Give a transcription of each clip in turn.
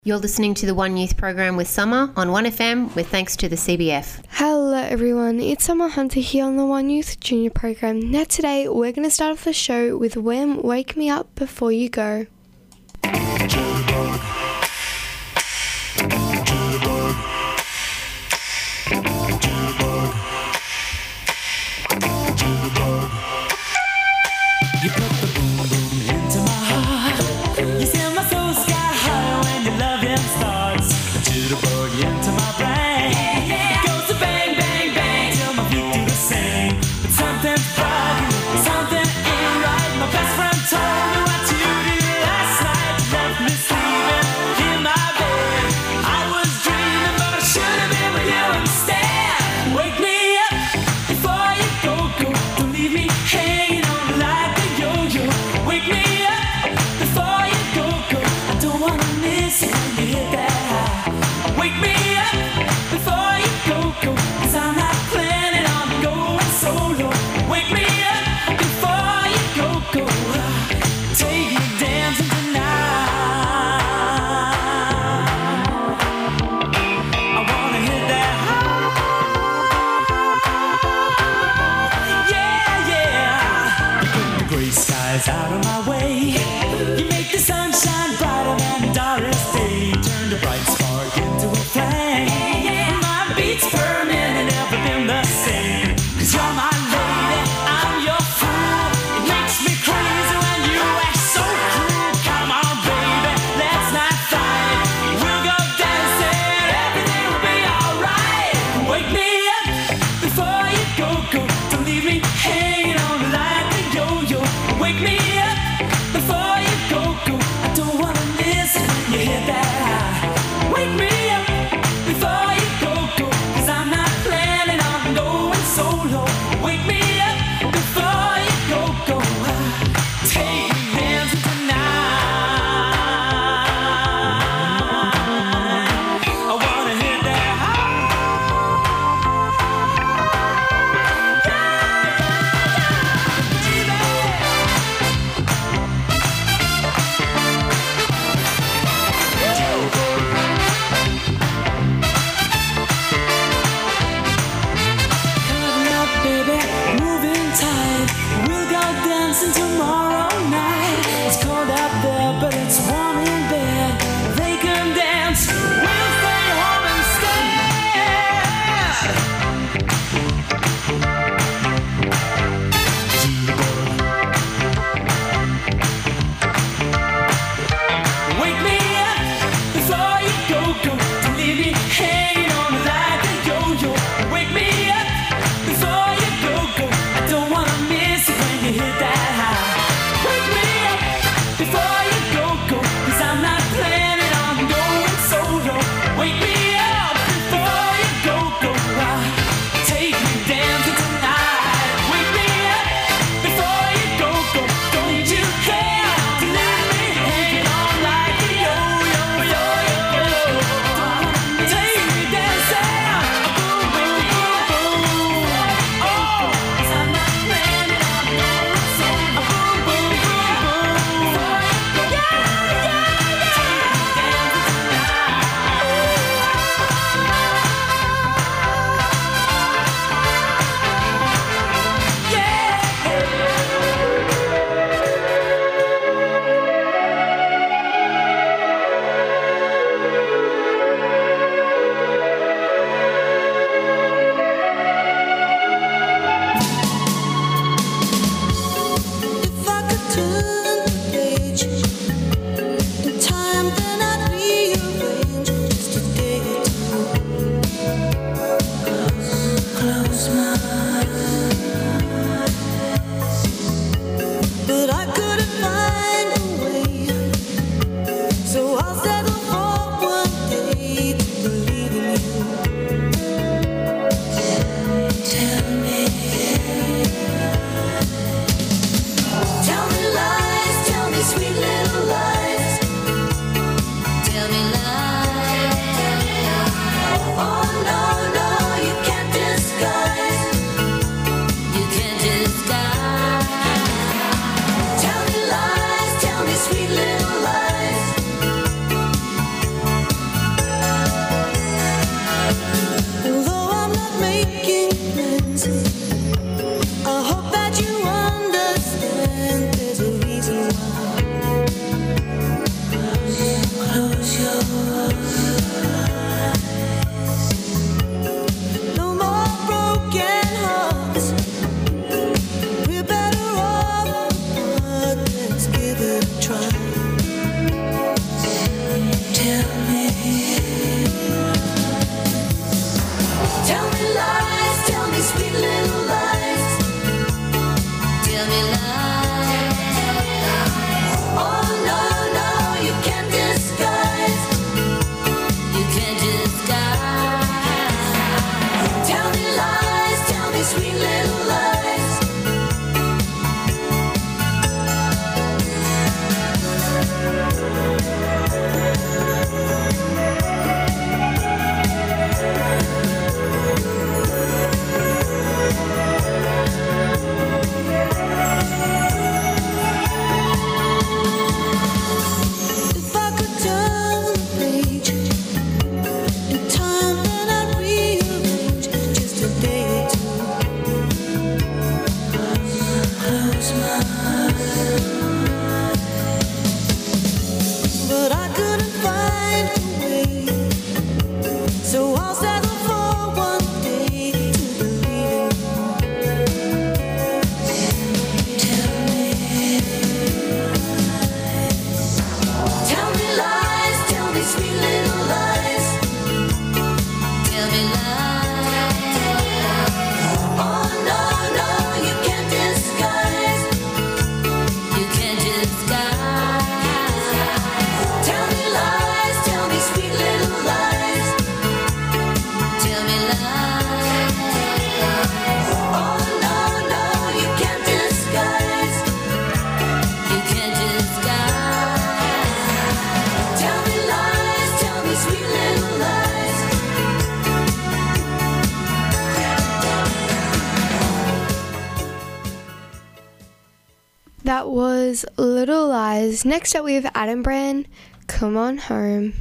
You're listening to the One Youth program with Summer on 1FM with thanks to the CBF. Hello everyone, it's Summer Hunter here on the One Youth Junior program. Now today we're going to start off the show with Wham! Wake Me Up Before You Go. You put the boom boom into my heart. You send my soul sky high when your loving starts. A jitterbug into my brain. It goes to bang bang bang till my feet do the same. But something's bugging, something ain't right. My best friend told me what you did last night. You left me sleeping in my bed. I was dreaming, but I should have been with you instead. Wake me up before you go. Don't leave me hanging on like a yo-yo. Wake me up before you go. I don't wanna miss it when you hit that high. Wake me up before you go. 'Cause I'm not planning on going solo. Wake me up before you go. Take me dancing tonight. I wanna hit that high. Yeah. You put the gray skies out of my way. You make the sunshine brighter than Doris Day. Turn the bright spark into a flame. My beats per minute never been the same. 'Cause you're my lady, I'm your fool. It makes me crazy when you act so cruel. Come on, baby, let's not fight. We'll go dancing, everything will be alright. Wake me up before you go. Don't leave me hanging on like a yo-yo. Wake me up before you go. I don't wanna miss it when you hit that high. Wake me up before you go. 'Cause I'm not planning on going solo. Wake me up before you go. Take me dancing tonight. I wanna hit that high. Coming up, baby, moving tight. We'll go dancing tomorrow night. It's cold out there, but it's warm in bed. They can dance, we'll stay home instead. Wake me up before you go. Don't leave me hanging on like a yo-yo. Wake me up before you go. I don't wanna miss it when you hit that high. Wake me up before you go. 'Cause I'm not planning on going solo. Wake me up before you go. Take me dancing tonight. Wake me up before you go. Don't you care to let me hang on like a yo-yo. Take me dancing. find a way. So I'll settle for one day to believe in Tell me lies, tell me sweet little lies. Tell me lies. Oh no, no, you can't disguise. You can't disguise. Tell me lies, tell me sweet little lies. Tell me lies. Oh no, no, you can't disguise. You can't disguise. Tell me lies, tell me sweet little lies. That was Little Lies. Next up we have Adam Brand, Come On Home.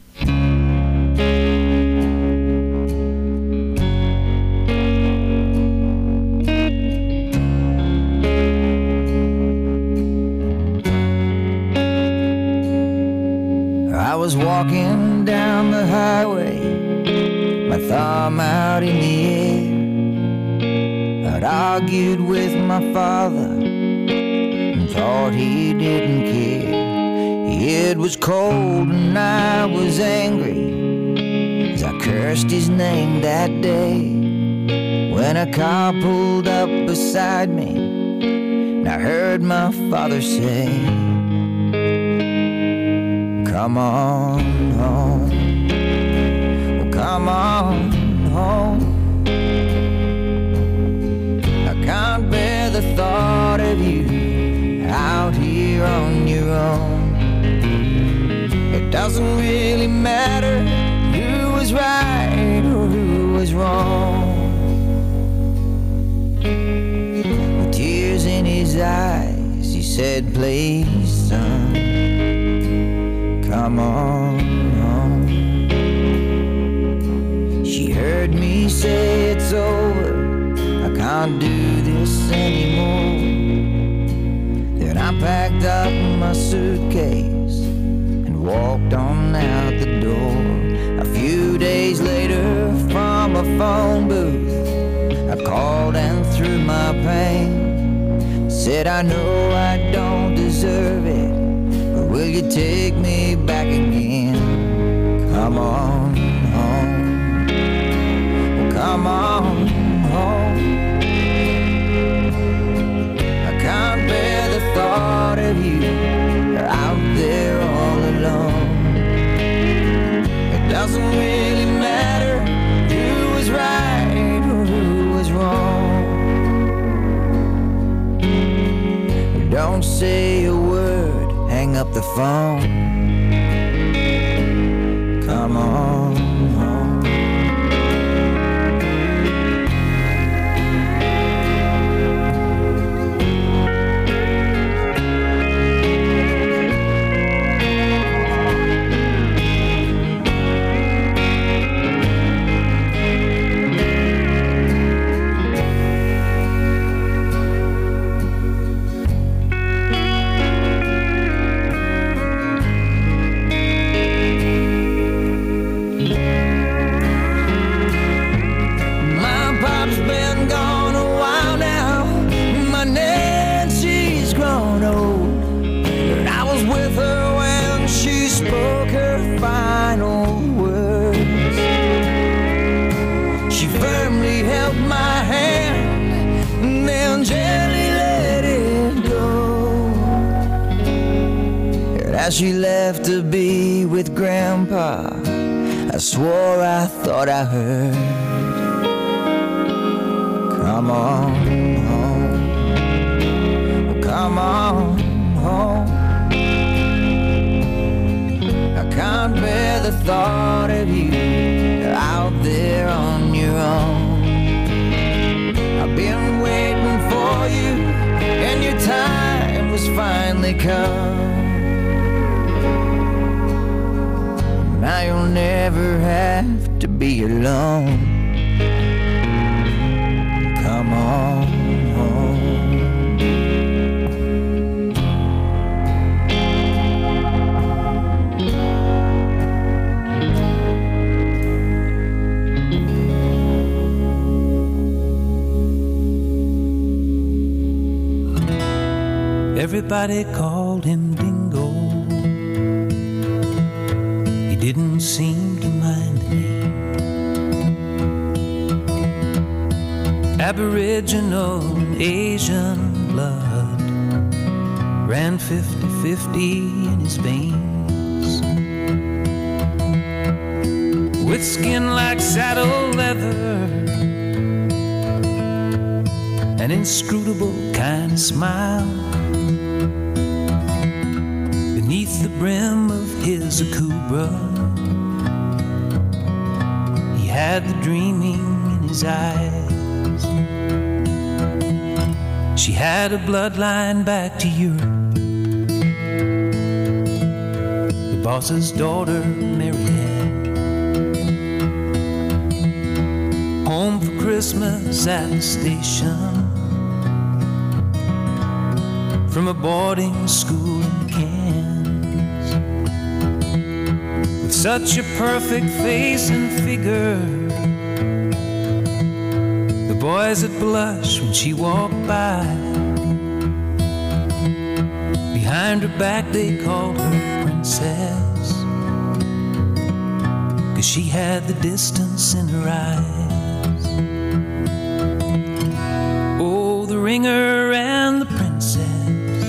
I was walking down the highway, my thumb out in the air. I'd argued with my father and thought he didn't care. It was cold and I was angry as I cursed his name that day. When a car pulled up beside me and I heard my father say, come on home, oh, come on home. I can't bear the thought of you out here on your own. It doesn't really matter who was right or who was wrong. With tears in his eyes, he said, please, son, come on home. She heard me say it's over, I can't do this anymore. Then I packed up my suitcase and walked on out the door. A few days later from a phone booth, I called and threw my pain. Said I know I don't deserve it, will you take me back again? Come on home, oh, come on home. I can't bear the thought of you out there all alone. It doesn't really matter who was right or who was wrong. Don't say a word, hang up the phone. Come on home. She left to be with Grandpa. I swore I thought I heard, come on home, come on home. I can't bear the thought of you out there on your own. I've been waiting for you and your time was finally come. Now you'll never have to be alone. Come on home. Everybody called him Dingo. He didn't seem to mind the name. Aboriginal Asian blood ran 50-50 in his veins. With skin like saddle leather, an inscrutable kind of smile beneath the brim of his Akubra. He had the dreaming in his eyes. She had a bloodline back to Europe. The boss's daughter, Marianne. Home for Christmas at the station from a boarding school in Cairns. With such a perfect face and figure, the boys would blush when she walked by. Behind her back they called her Princess, 'cause she had the distance in her eyes. Oh, the ringer and the princess,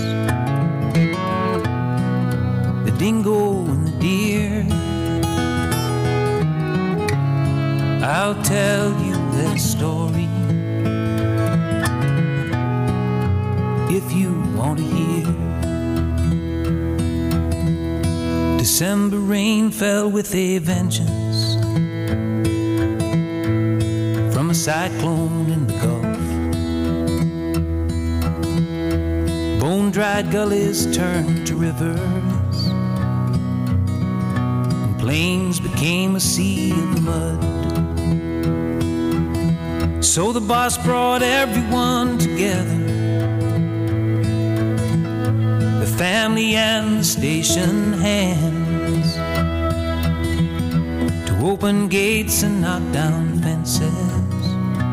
the dingo and the deer. I'll tell you their story if you want to hear. December rain fell with a vengeance from a cyclone in the Gulf. Bone-dried gullies turned to rivers, and plains became a sea of mud. So the boss brought everyone together, the family and the station hands, to open gates and knock down fences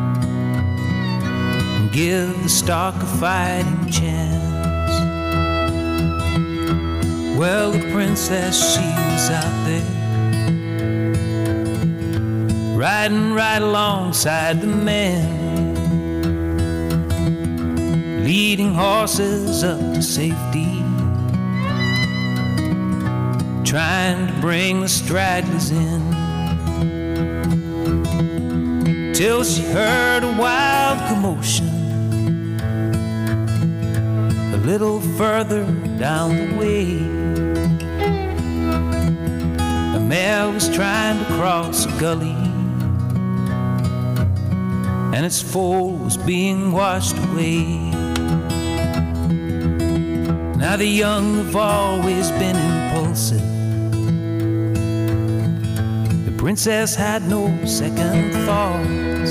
and give the stock a fighting chance. Well, the princess, she was out there, riding right alongside the men, leading horses up to safety, trying to bring the stragglers in, till she heard a wild commotion a little further down the way. A mare was trying to cross a gully, and its foal was being washed away. Now the young have always been impulsive. The princess had no second thoughts.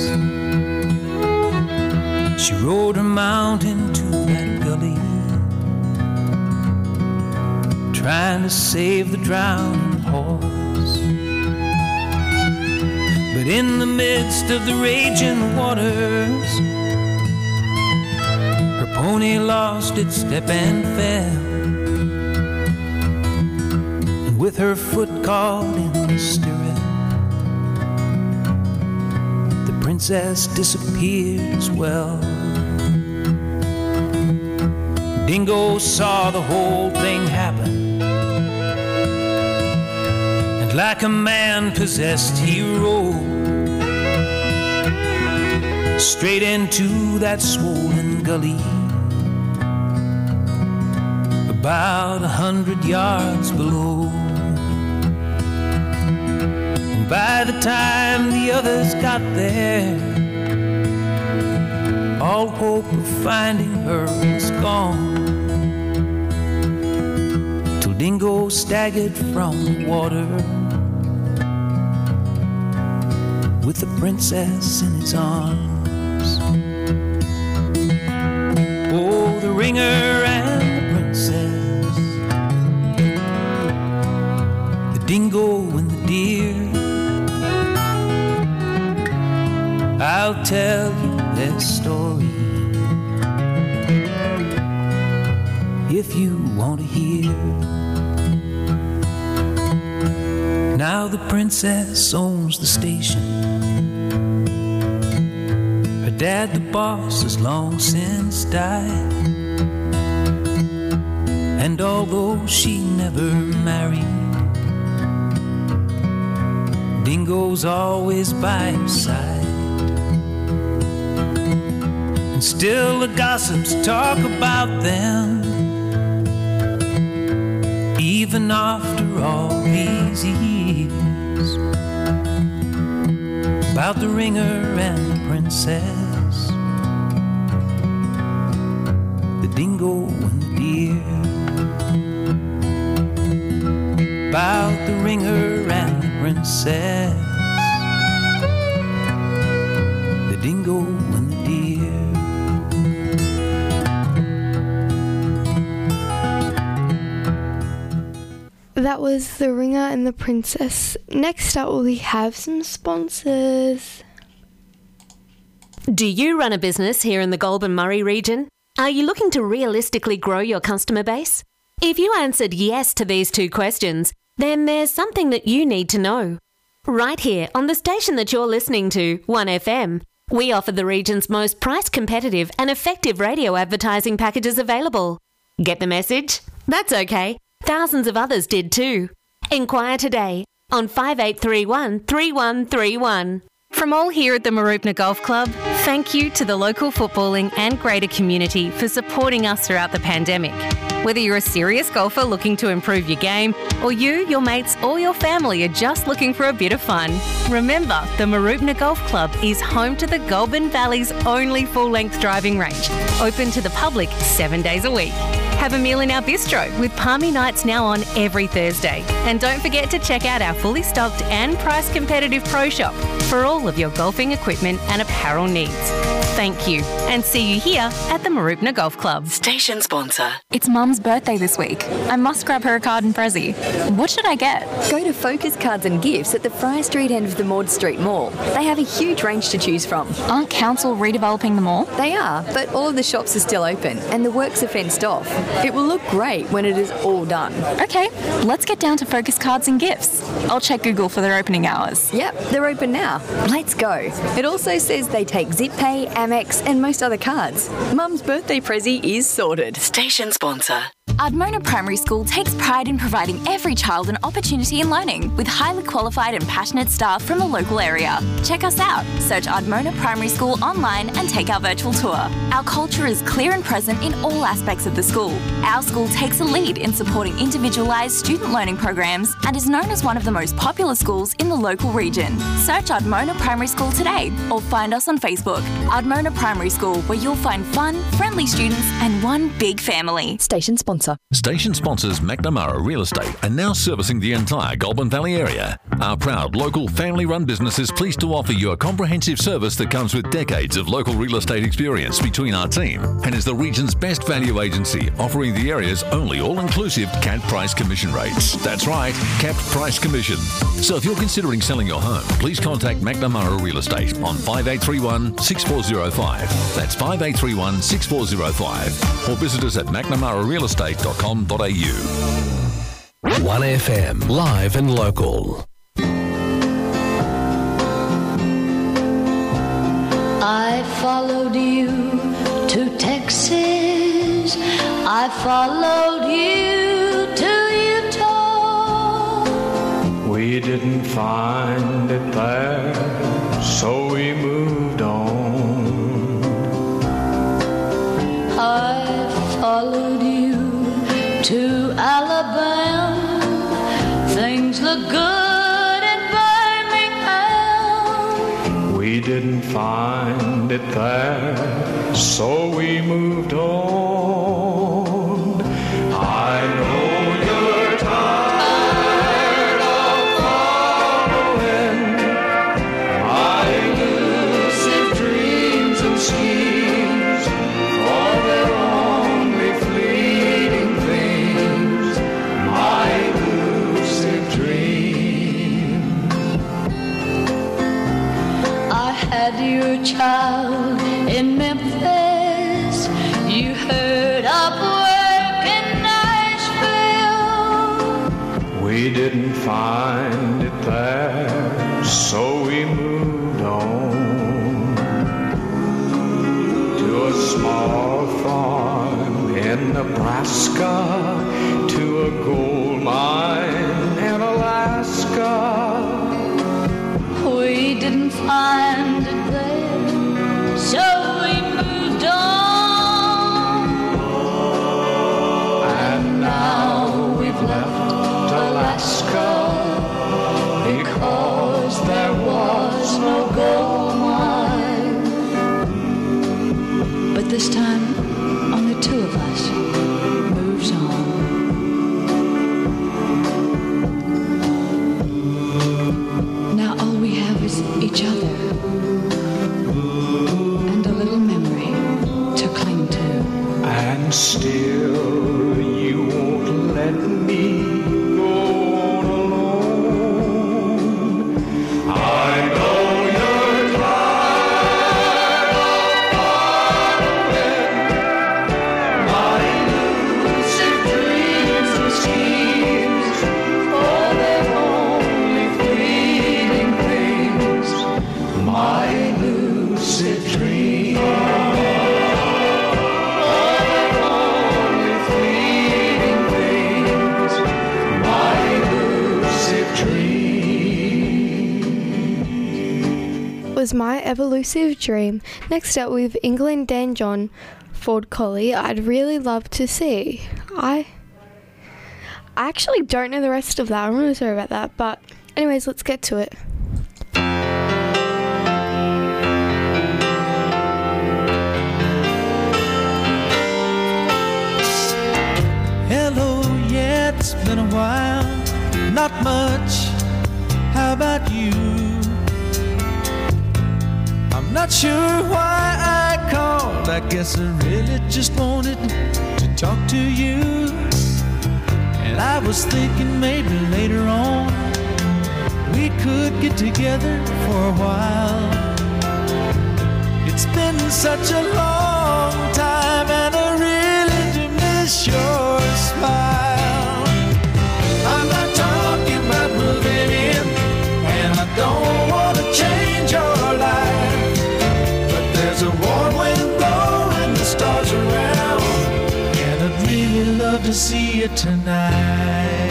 She rode her mount into that gully, trying to save the drowning horse. But in the midst of the raging waters, her pony lost its step and fell, and with her foot caught in the stirrup, the princess disappeared as well. Dingo saw the whole thing happen, and like a man possessed he rode straight into that swollen gully, about 100 yards below. And by the time the others got there, all hope of finding her was gone, till Dingo staggered from the water with the princess in his arms. Oh, the ringer and the princess, the dingo and the deer, I'll tell you their story if you want to hear. Now the princess owns the station. Her dad, the boss, has long since died. And although she never married, Dingo's always by her side. And still the gossips talk about them, even after all these years, about the ringer and the princess, the dingo and the deer. About the ringer and the princess, the dingo and the deer. That was The Ringer and the Princess. Next up, we have some sponsors. Do you run a business here in the Goulburn-Murray region? Are you looking to realistically grow your customer base? If you answered yes to these two questions, then there's something that you need to know. Right here on the station that you're listening to, 1FM, we offer the region's most price-competitive and effective radio advertising packages available. Get the message? That's okay. Thousands of others did too. Inquire today on 5831 3131. From all here at the Mooroopna Golf Club, thank you to the local footballing and greater community for supporting us throughout the pandemic. Whether you're a serious golfer looking to improve your game, or you, your mates or your family are just looking for a bit of fun, remember the Mooroopna Golf Club is home to the Goulburn Valley's only full-length driving range, open to the public 7 days a week. Have a meal in our bistro with Palmy Nights now on every Thursday. And don't forget to check out our fully stocked and price competitive pro shop for all of your golfing equipment and apparel needs. Thank you, and see you here at the Mooroopna Golf Club. Station sponsor. It's Mum's birthday this week. I must grab her a card and pressie. What should I get? Go to Focus Cards and Gifts at the Fry Street end of the Maud Street Mall. They have a huge range to choose from. Aren't council redeveloping the mall? They are, but all of the shops are still open and the works are fenced off. It will look great when it is all done. Okay, let's get down to Focus Cards and Gifts. I'll check Google for their opening hours. Yep, they're open now. Let's go. It also says they take ZipPay, Amex and most other cards. Mum's birthday pressie is sorted. Station sponsor. Ardmona Primary School takes pride in providing every child an opportunity in learning with highly qualified and passionate staff from the local area. Check us out. Search Ardmona Primary School online and take our virtual tour. Our culture is clear and present in all aspects of the school. Our school takes a lead in supporting individualised student learning programs and is known as one of the most popular schools in the local region. Search Ardmona Primary School today or find us on Facebook. Ardmona Primary School, where you'll find fun, friendly students and one big family. Station sponsor. Station sponsors McNamara Real Estate are now servicing the entire Goulburn Valley area. Our proud local family-run business is pleased to offer you a comprehensive service that comes with decades of local real estate experience between our team and is the region's best value agency, offering the area's only all-inclusive capped price commission rates. That's right, capped price commission. So if you're considering selling your home, please contact McNamara Real Estate on 5831 6405. That's 5831 6405. Or visit us at McNamaraRealEstate.com.au. 1FM, live and local. I followed you to Texas. I followed you to Utah. We didn't find it there, so we moved on. I followed you to Alabama. Things look good in Birmingham. We didn't find it there, so we moved on. I know you're tired of following my elusive dreams and schemes, for they're only fleeting things, my elusive dream. I had your child in Memphis. You heard of work in find it there, so we moved on to a small farm in Nebraska, to a gold mine in Alaska. We didn't find it there, so we moved on. And now we've left Alaska because there was no gold mine. But this time, only two of us moves on. Now all we have is each other and a little memory to cling to. And still you won't let me go on alone. I know you're tired of my elusive dreams and schemes, for they're only fleeting things, my elusive dreams. Was My Evolusive Dream. Next up with England Dan John, Ford Collie, I'd really love to see. I actually don't know the rest of that. I'm really sorry about that. But anyways, let's get to it. Hello, yeah, it's been a while. Not much. How about you? I'm not sure why I called. I guess I really just wanted to talk to you. And I was thinking maybe later on we could get together for a while. It's been such a long time and I really do miss your smile. I'm not talking about moving in, and I don't want to change your life. There's a warm wind blowing the stars around, and I'd really love to see you tonight.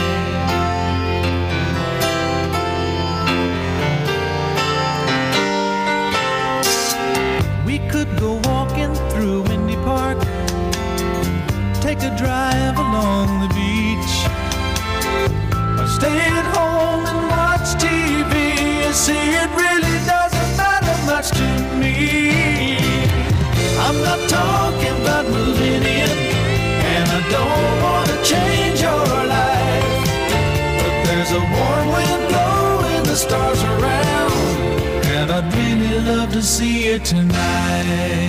We could go walking through Windy Park, take a drive along the beach, or stay at home and watch TV. You see, it really doesn't matter much to me. I'm not talking about moving in, and I don't want to change your life. But there's a warm wind blowing the stars around, and I'd really love to see you tonight.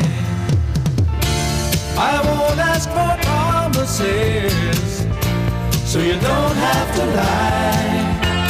I won't ask for promises, so you don't have to lie.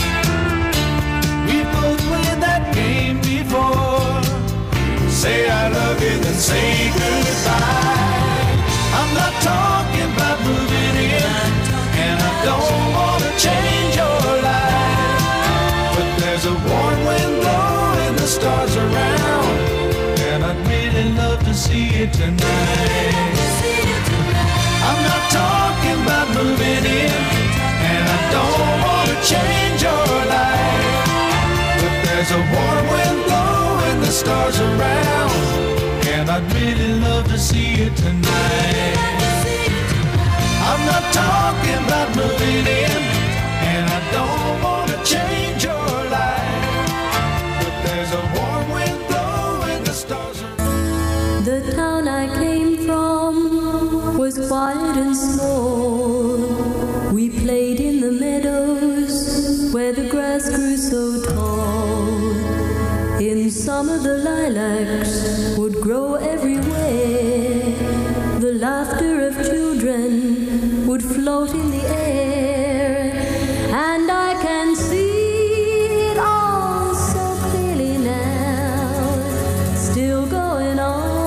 We both played that game before. Say I love you, then say goodbye. I'm not talking about moving in, and I don't want to change your life. But there's a warm wind blowing the stars around, and I'd really love to see you tonight. I'm not talking about moving in, and I don't want to change your life. But there's a warm wind blowing the stars around, and I'd really love to see you tonight. I'm not talking about moving in, and I don't want to change your life. But there's a warm wind blowing the stars around. The town I came from was quiet and small. We played in the meadows where the grass grew so tall. In summer the lilacs would grow everywhere. The laughter of children would float in the air. And I can see it all so clearly now, still going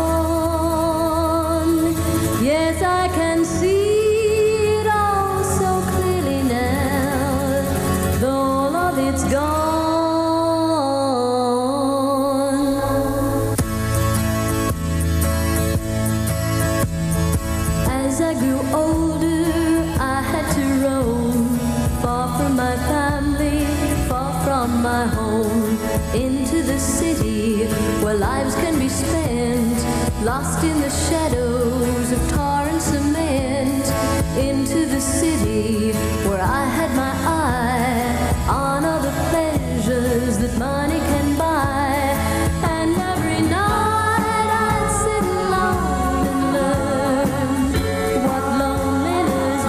on. Yes, I can see it all so clearly now, though into the city where lives can be spent, lost in the shadows of tar and cement, into the city where I had my eye on all the pleasures that money can buy. And every night I'd sit alone and learn what loneliness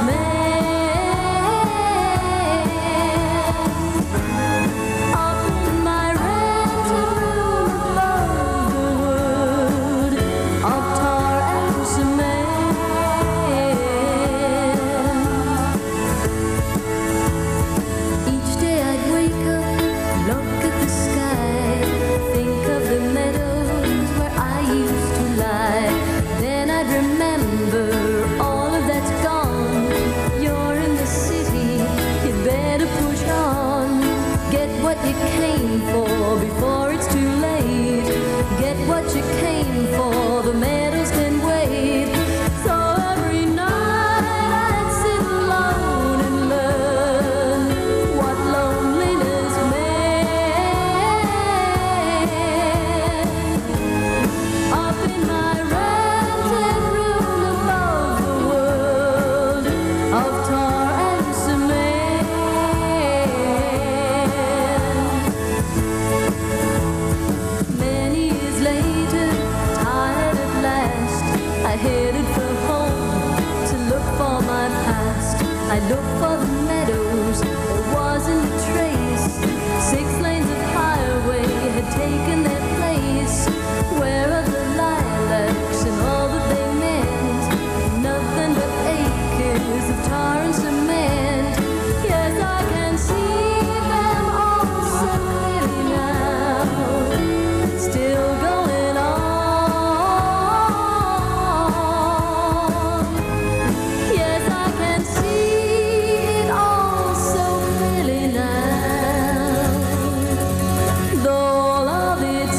meant. Up in my rented room above the wood of tar and cement. Each day I'd wake up, look at the sky, think of the meadows where I used to lie. Then I'd remember all of that's gone. You're in the city, you better push on. Get what you came for before it's too late. Get what you came for, the medals can wait. So every night I'd sit alone and learn what loneliness meant. Up in my rented room above the world of tar and cement. Many years later, tired at last, I headed for home to look for my past. I looked for the meadows, there wasn't a trace. 6 lanes of highway had taken their place. Where are the lilacs and all that they meant? Nothing but acres of tar and cement. Yes, I can see them all so clearly now, still going on. Yes, I can see it all so clearly now, though all of it's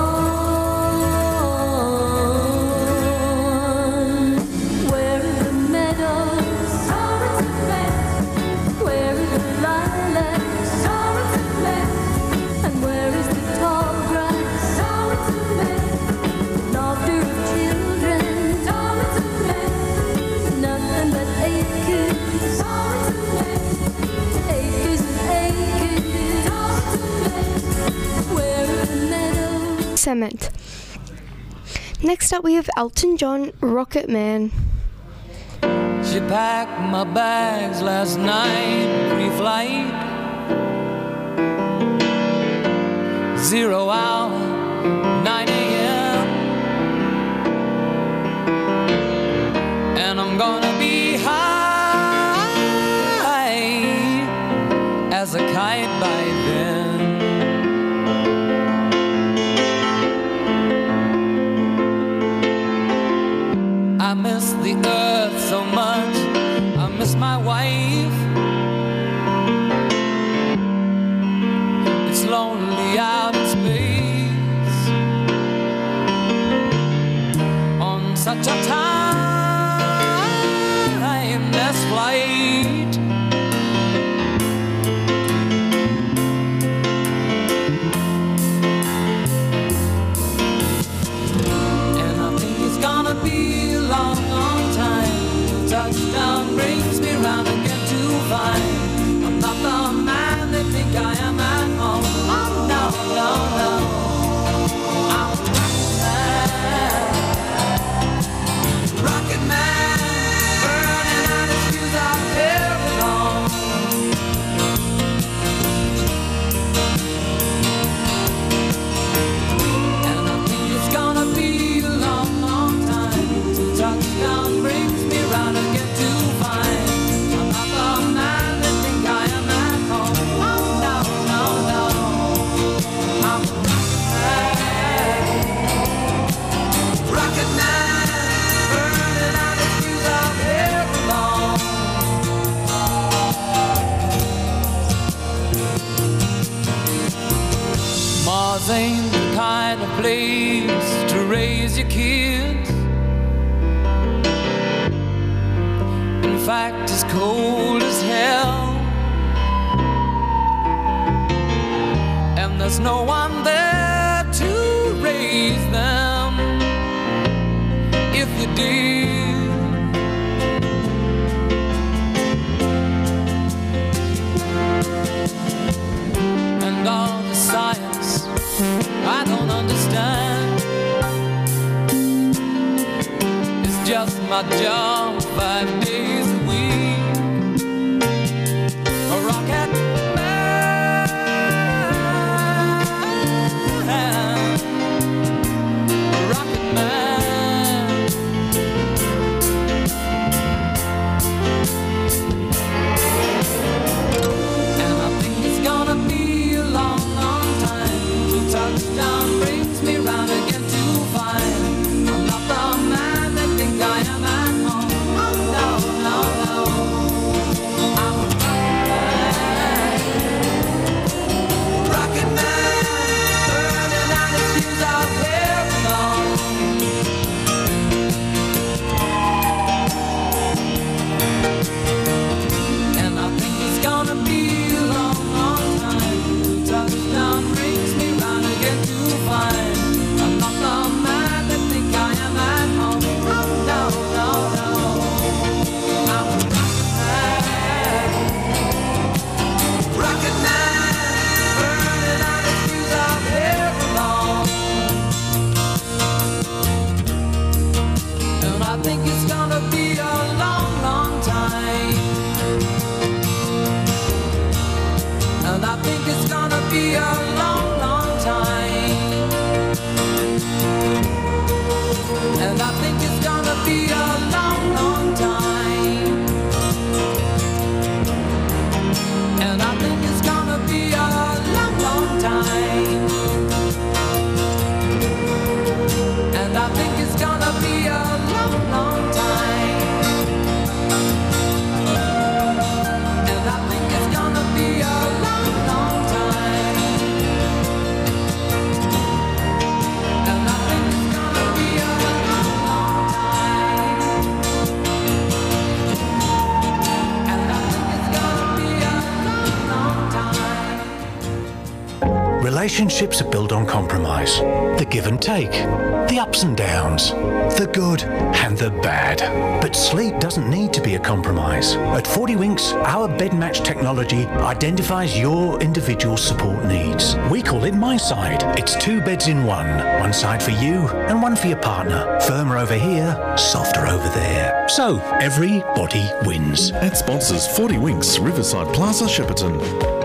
gone. Where are the meadows? Where are the lilacs? And where is the tall grass? Laughter of children. Nothing but acres. Acres and acres. Where are the meadows? Cement. Next up we have Elton John, Rocket Man. She packed my bags last night, pre-flight. 0 hour, 9 a.m. And I'm gonna be high as a kite by then. I miss the earth so much, I miss my wife. It's lonely out in space on such a timeless flight. And I think it's gonna be a long, long time till touchdown brings me round again to find I'm not the man they think I am at home. Oh, no, no, no. I'm Rocket Man, burning out his fuse out there alone. And I think it's gonna be a long, long time till touchdown brings me round again to find I'm not the man they think I am at home. Oh, no, no, no. I'm Rocket Man, burning out his fuse out here alone. Mars ain't the kind of place to raise your kids. In fact, it's cold as hell. And the there's no one there to raise them. If you did, and all the science I don't understand, it's just my job 5 days a week. A rocket man, a rocket man. And I think it's gonna be a long, long time till touchdown brings me round again to find I'm not the man they think I am at home. Oh no, no, no. I'm a rocket man, burning out his fuse out here alone. And I think it's gonna be a long, long time till touchdown brings me round again to find I'm not the man they think I am at home. Oh no, no, no. I'm a rocket man, burning out his fuse out here alone. And I think it's gonna be a long, long time. And I think it's gonna be a long, long time. And I think it's gonna be a long, long time. And I think it's gonna be a long, long time. And I think it's gonna be a long, long time. And I think it's gonna be a long, long time. And I think it's gonna be a long, long time. And I think it's gonna be a long, long time. Relationships are built on compromise. The give and take, the ups and downs, the good and the bad. But sleep doesn't need to be a compromise. At 40 Winks, our bed match technology identifies your individual support needs. We call it My Side. It's 2 beds in one side for you and one for your partner. Firmer over here, softer over there. So everybody wins. Ad sponsors 40 Winks, Riverside Plaza, Shepparton.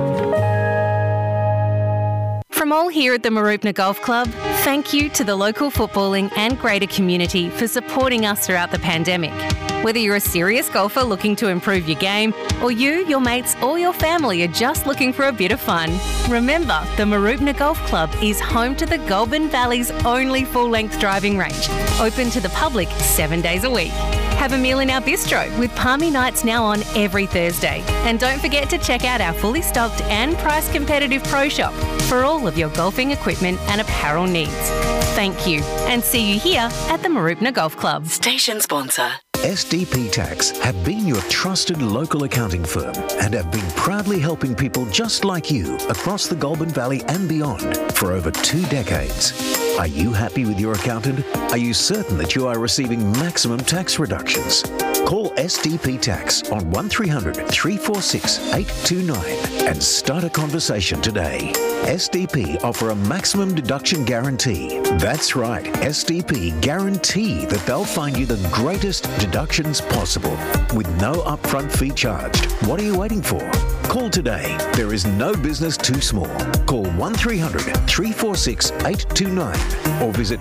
From all here at the Maroopna Golf Club, thank you to the local footballing and greater community for supporting us throughout the pandemic. Whether you're a serious golfer looking to improve your game, or you, your mates, or your family are just looking for a bit of fun, remember the Maroopna Golf Club is home to the Goulburn Valley's only full-length driving range, open to the public 7 days a week. Have a meal in our bistro with Palmy Nights now on every Thursday. And don't forget to check out our fully stocked and price competitive pro shop for all of your golfing equipment and apparel needs. Thank you, and see you here at the Maroopna Golf Club. Station sponsor. SDP Tax have been your trusted local accounting firm and have been proudly helping people just like you across the Goulburn Valley and beyond for over 2 decades. Are you happy with your accountant? Are you certain that you are receiving maximum tax reductions? Call SDP Tax on 1300 346 829 and start a conversation today. SDP offer a maximum deduction guarantee. That's right, SDP guarantee that they'll find you the greatest deductions possible with no upfront fee charged. What are you waiting for? Call today. There is no business too small. Call 1300 346 829 or visit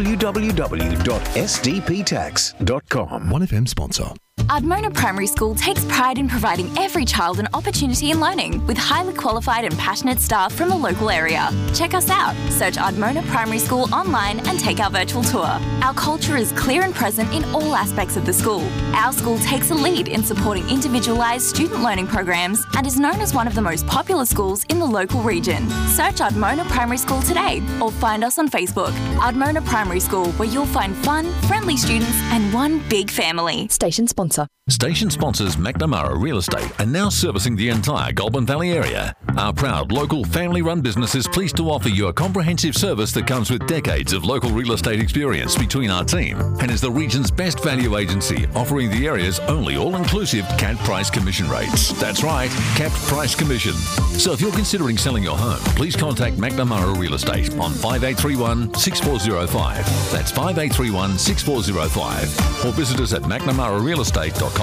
www.sdptax.com. 1FM sponsor. Ardmona Primary School takes pride in providing every child an opportunity in learning with highly qualified and passionate staff from the local area. Check us out. Search Ardmona Primary School online and take our virtual tour. Our culture is clear and present in all aspects of the school. Our school takes a lead in supporting individualised student learning programs and is known as one of the most popular schools in the local region. Search Ardmona Primary School today or find us on Facebook. Ardmona Primary School, where you'll find fun, friendly students and one big family. Station sponsor. Station sponsors McNamara Real Estate are now servicing the entire Goulburn Valley area. Our proud local family-run business is pleased to offer you a comprehensive service that comes with decades of local real estate experience between our team and is the region's best value agency, offering the area's only all-inclusive capped price commission rates. That's right, capped price commission. So if you're considering selling your home, please contact McNamara Real Estate on 5831 6405. That's 5831 6405. Or visit us at mcnamararealestate.com.au.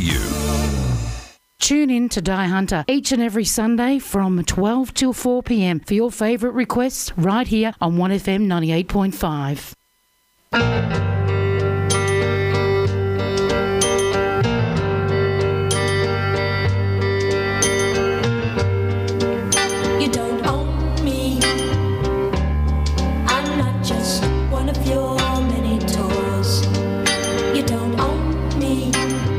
Tune in to Die Hunter each and every Sunday from 12 till 4 p.m. for your favourite requests right here on 1FM 98.5. You don't own me. I'm not just one of your many toys. You don't own me.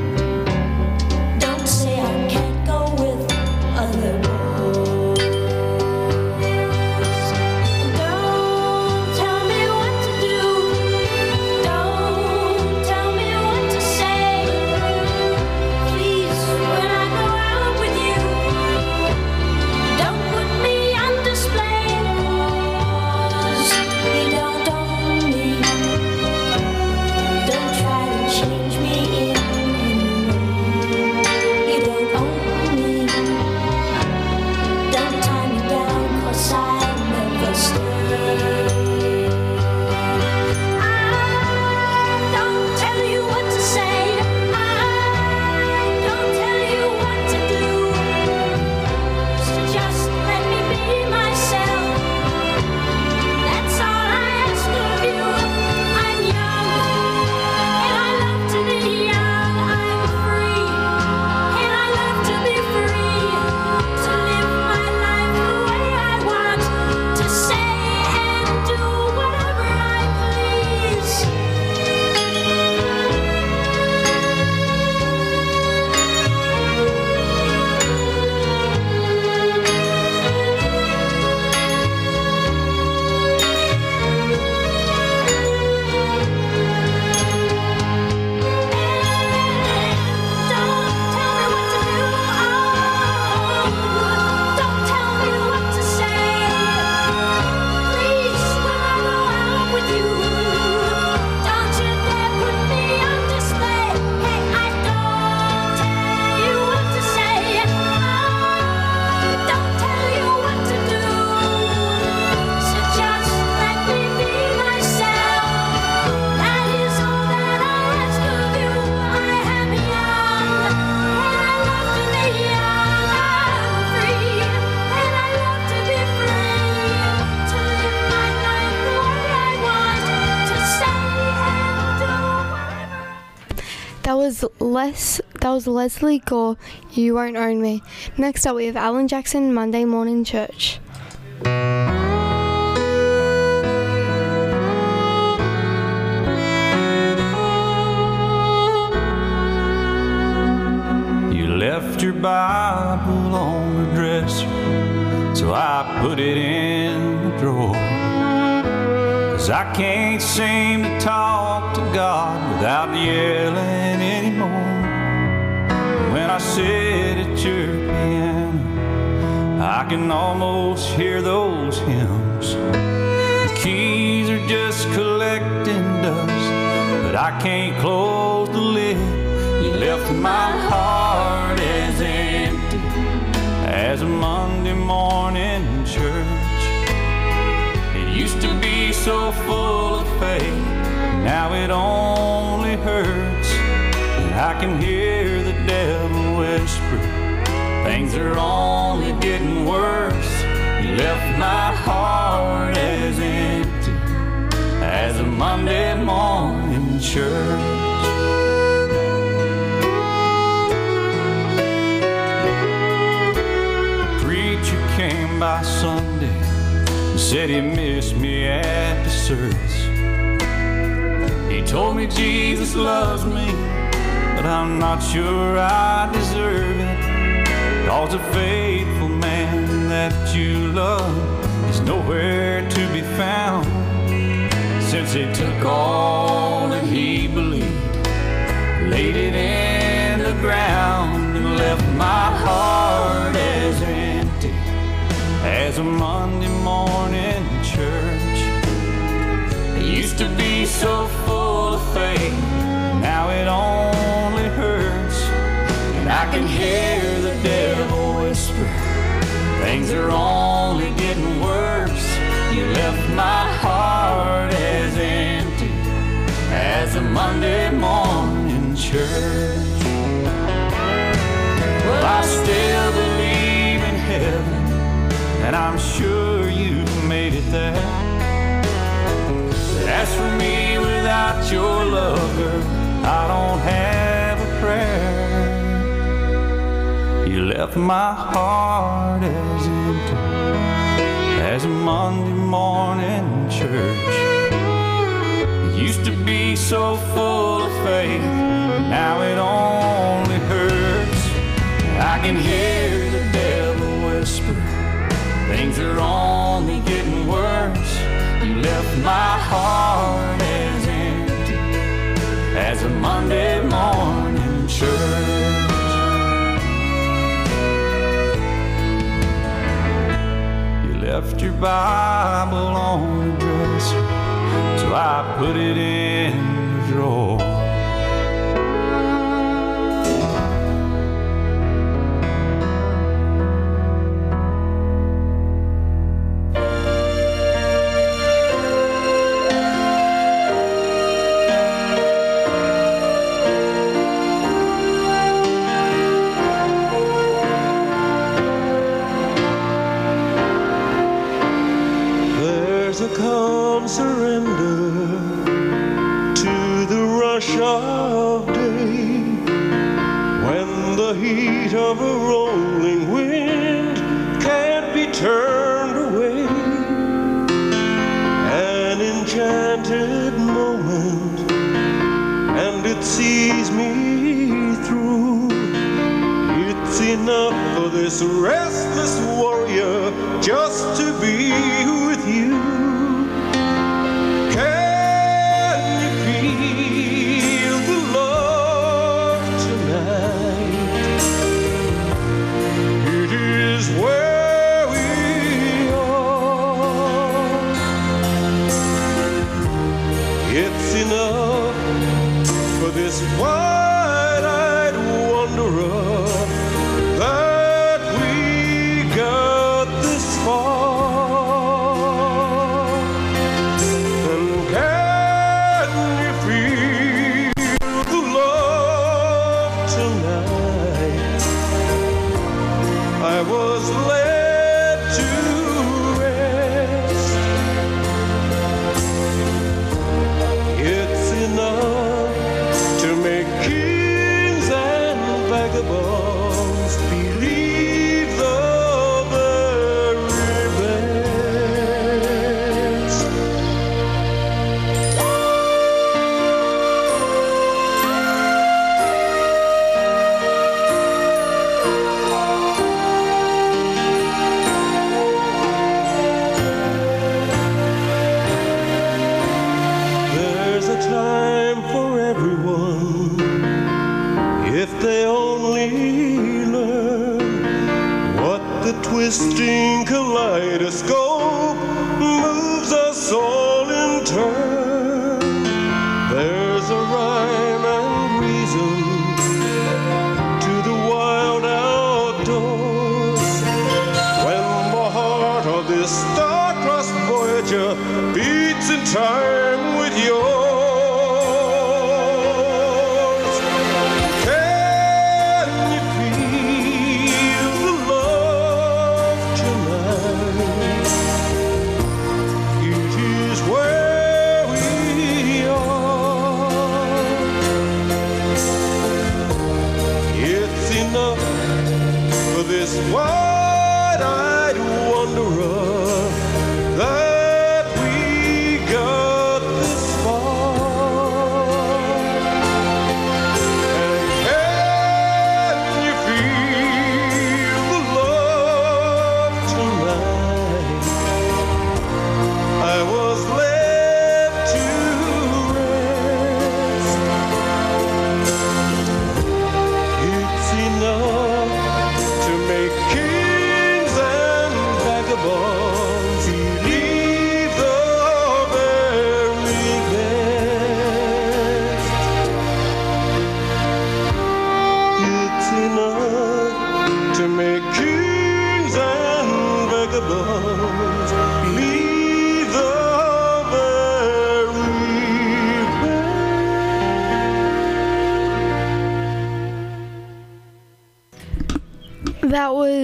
Don't say I can't go with other boys. Don't tell me what to do. Don't tell me what to say. Please, when I go out with you, don't put me on display. 'Cause you don't own me. Don't try to change me in any way. You don't own me. Don't tie me down 'cause I'll never stay. I don't tell you what to say. I don't tell you what to do. So just let me be myself. That's all I ask of you. I'm young and I love to be young. I'm free and I love to be free. To live my life the way I want. To say and do whatever I please. Don't tell me what to say. Please, when I go out with you, don't you dare put me on display. Hey, I don't tell you what to say. Don't tell you what to do. So just let me be myself. That is all that I ask of you. I am young and I love to be young. I'm free and I love to be free. To live my life the way I want. To say and do whatever. That was Leslie Gore, You Won't Own Me. Next up we have Alan Jackson, Monday Morning Church. You left your Bible on the dresser, so I put it in the drawer. 'Cause I can't seem to talk to God without yelling anymore. When I sit at your piano, I can almost hear those hymns. The keys are just collecting dust, but I can't close the lid. You left my heart as empty as a Monday morning church. It used to be so full of faith, now it only hurts. And I can hear the devil whisper, things are only getting worse. You left my heart as empty as a Monday morning church. Preacher came by Sunday and said he missed me at the service. He told me Jesus loves me, but I'm not sure I deserve it. 'Cause a faithful man that you love is nowhere to be found. Since he took all that he believed, laid it in so full of faith. Now it only hurts, and I can hear the devil whisper, things are only getting worse. You left my heart as empty as a Monday morning church. Well, I still believe in heaven, and I'm sure you've made it there. But as for me, without your love, girl, I don't have a prayer. You left my heart as empty as a Monday morning church. It used to be so full of faith, now it only hurts. I can hear the devil whisper, things are only getting worse. You left my heart as empty as a Monday morning church. You left your Bible on the dresser, so I put it in the drawer. There's a calm surrender to the rush of day, when the heat of a rolling wind can't be turned away. An enchanted moment, and it sees me through. It's enough for this restless warrior just to be with you. Can you feel the love tonight? It is where we are. It's enough for this wide-eyed wanderer that we got this far. And can you feel the love tonight? I was led to rest. It's enough to make kings and vagabonds believe the very best. There's a time for everyone, if they only learn what the twisting kaleidoscope moves us all in turn. There's a rhyme and reason to the wild outdoors, when the heart of this star-crossed voyager beats in time with yours. Can you feel the love tonight? It is where we are. It's enough for this wide-eyed wanderer that we got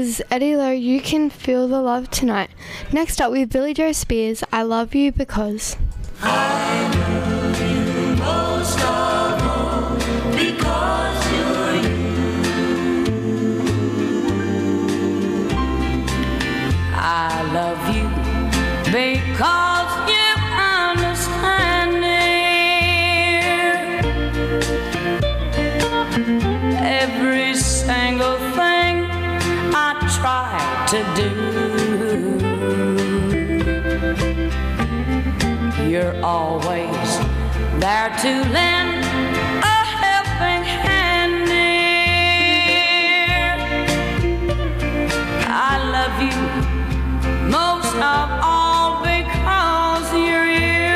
was Eddie Lowe, You Can Feel the Love Tonight. Next up with Billy Joe Spears, I Love You Because. I love you most of all because you're you. I love you because you understand me. Every single thing I try to do, you're always there to lend a helping hand near. I love you most of all because you're you.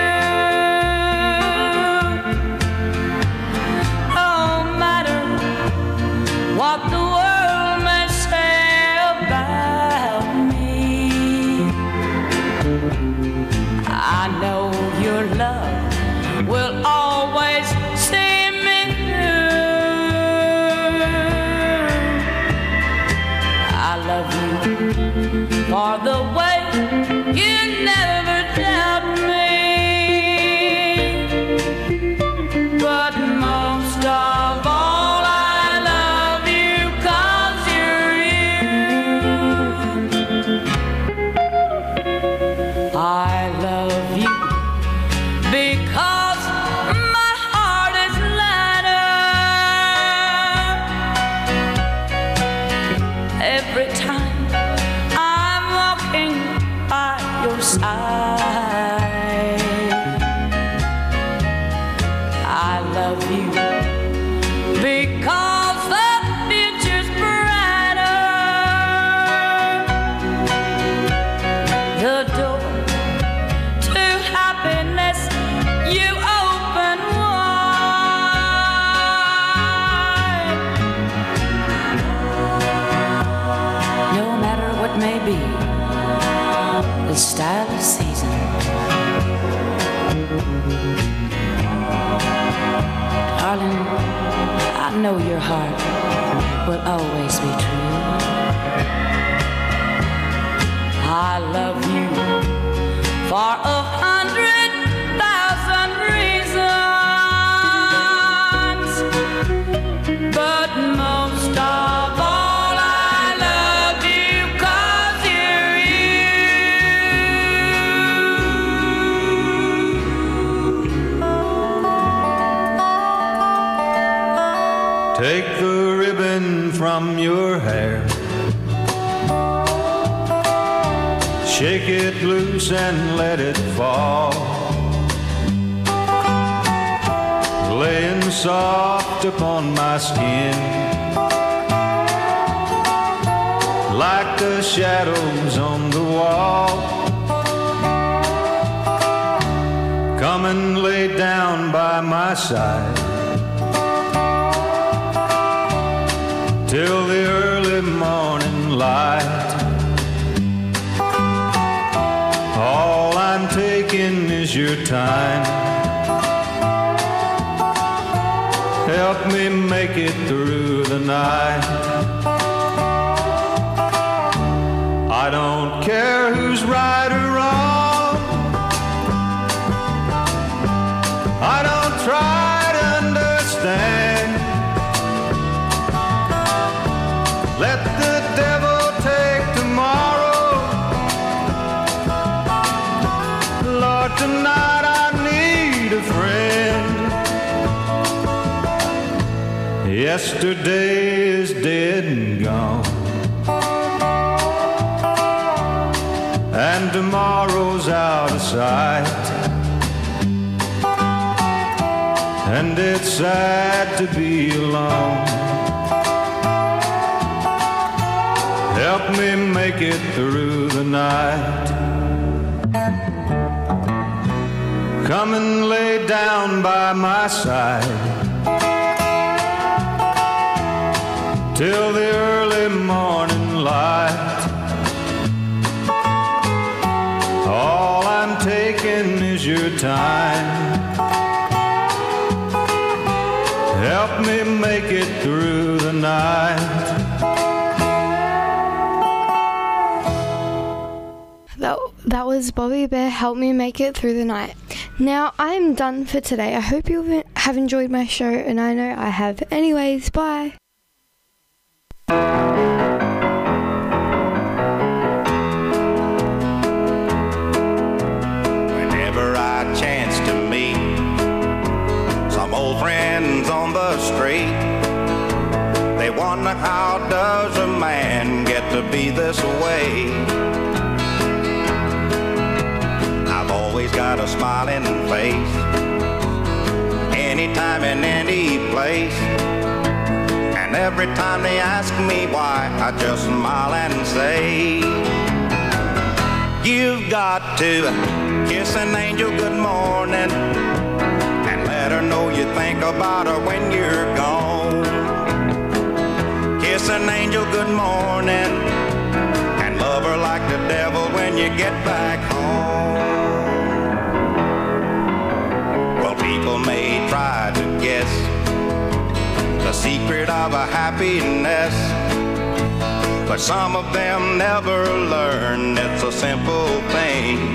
No matter what the world may say about me, I know your love will always see me through. I love you for the way you never doubt me, but most of all I love you 'cause you're you. I love you because my heart is lighter every time I'm walking by your side. I love you because the future's brighter. The door to happiness you open wide. No matter what may be the style of season, darling, I know your heart will always be true. I love you for 100,000 reasons, but most of all I love you 'cause you're Take the ribbon from your hair, shake it loose and let it fall, laying soft upon my skin, like the shadows on the wall. Come and lay down by my side till the early morning light. All I'm taking is your time. Help me make it through the night. I don't care who's right or wrong. I don't try to understand. Let the devil take tomorrow. Lord, tonight I need a friend. Yesterday is dead and gone, and tomorrow's out of sight. And it's sad to be alone. Help me make it through the night. Come and lay down by my side till the early morning light. All I'm taking is your time. Help me make it through the night. That was Bobby Bear, Help Me Make It Through the Night. Now, I am done for today. I hope you have enjoyed my show, and I know I have. Anyways, bye. Whenever I chance to meet some old friends on the street, they wonder how does a man get to be this way. I've always got a smiling face, anytime in any place. And every time they ask me why, I just smile and say, you've got to kiss an angel good morning and let her know you think about her when you're gone. Kiss an angel good morning and love her like the devil when you get back home. Well, people may try to guess the secret of a happiness, but some of them never learn it's a simple thing.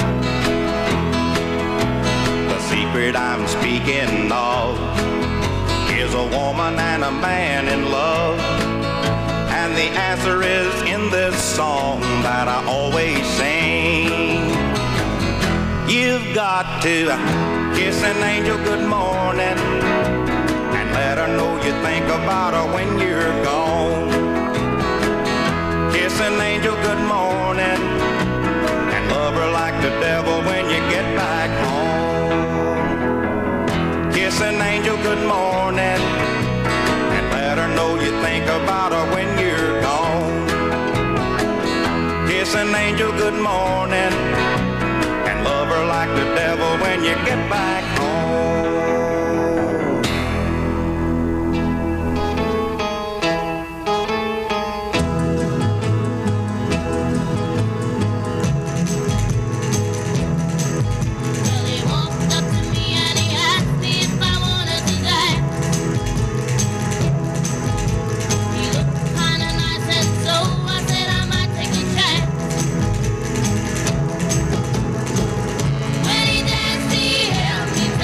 The secret I'm speaking of is a woman and a man in love, and the answer is in this song that I always sing. You've got to kiss an angel good morning and let her know you think about her when you're gone. Kiss an angel good morning and love her like the devil when you get back home. Kiss an angel good morning and let her know you think about her when you're gone. Kiss an angel good morning and love her like the devil when you get back home. When he danced, he held me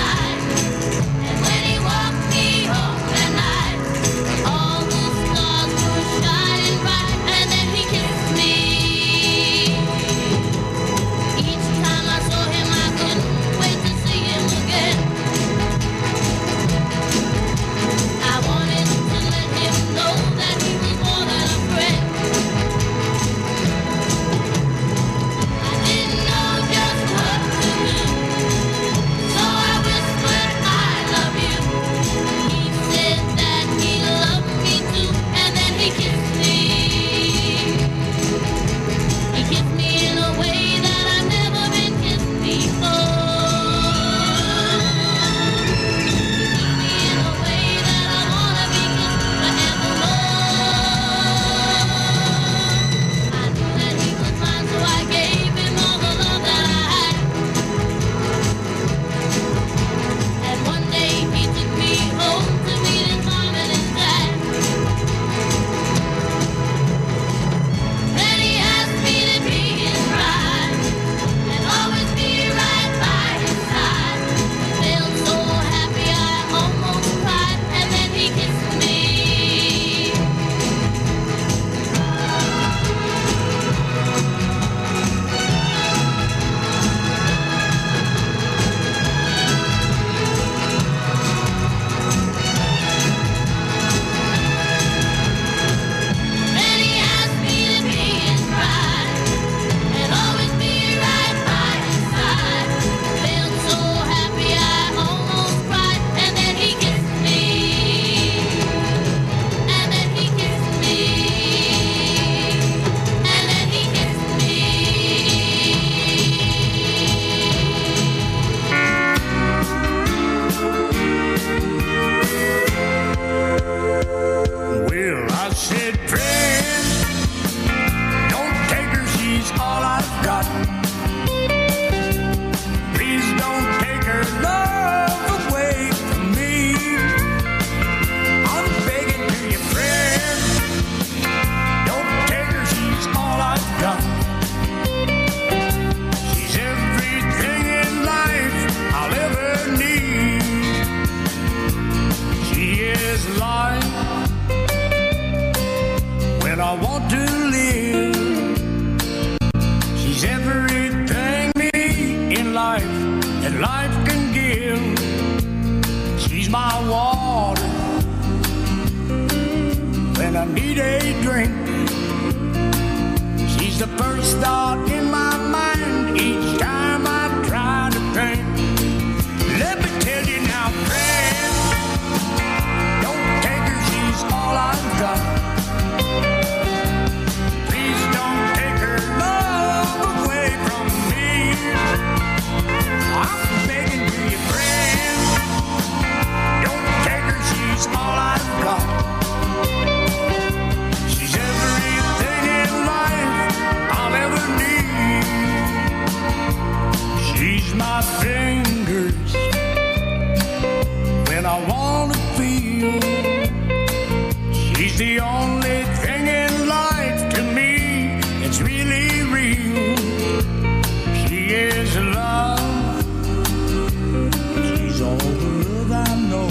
life can give. She's my water when I need a drink. She's the first thought in my mind each time I try to think. Let me tell you now, friend, don't take her, she's all I've got. Please don't take her love away from me. I'm begging to you, friend, don't take her, she's all I've got. She's everything in life I'll ever need. She's my fingers when I wanna feel. She's the only thing in life to me that's really real. She is love. She's all the love I know.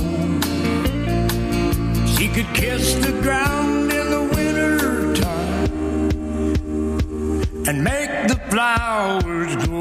She could kiss the ground in the winter time and make the flowers grow.